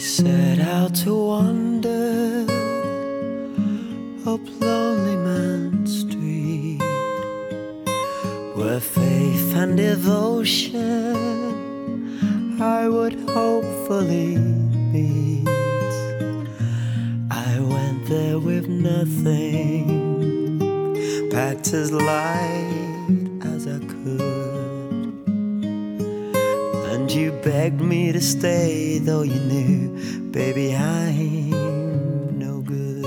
set out to wander up Lonely Man Street, where faith and devotion I would hopefully meet. I went there with nothing, packed as light as I could, and you begged me to stay, though you knew, baby, I'm no good.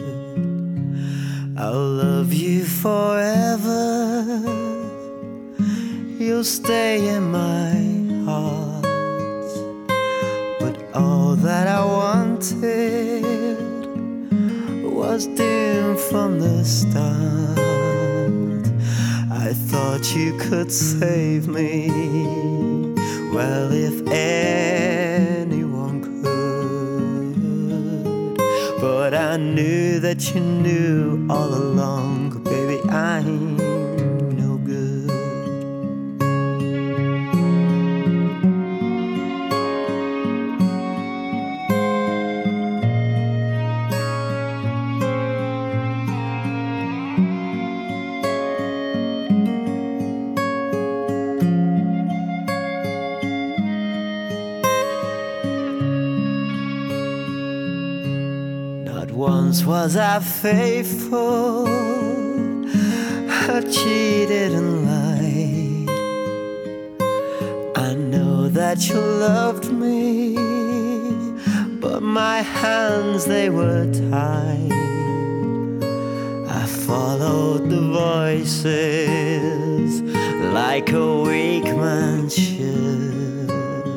I'll love you forever, you'll stay in my heart. But all that I wanted was doomed from the start. I thought you could save me, well, if anyone could. But I knew that you knew all along, baby, I'm no good. Not once was I faithful, I cheated and lied. I know that you loved me, but my hands, they were tied. I followed the voices like a weak man should,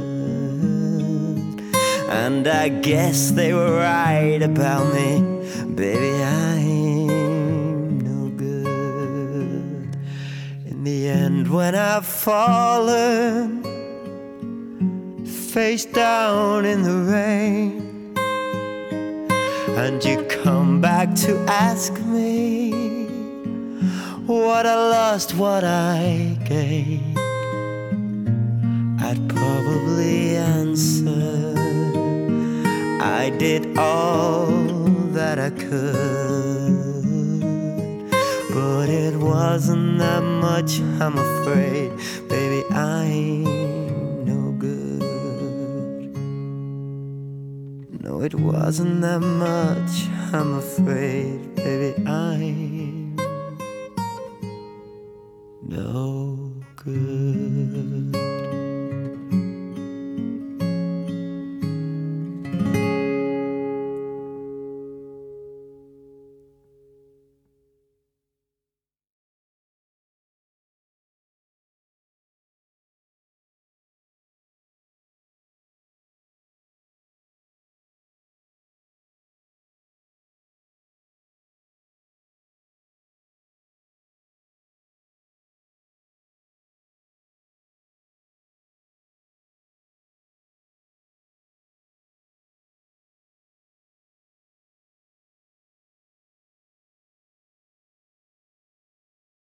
and I guess they were right about me, baby, I'm no good. In the end, when I've fallen face down in the rain, and you come back to ask me what I lost, what I gained, I'd probably answer, I did all that I could. But it wasn't that much, I'm afraid, baby, I'm no good. No, it wasn't that much, I'm afraid, baby, I'm no good.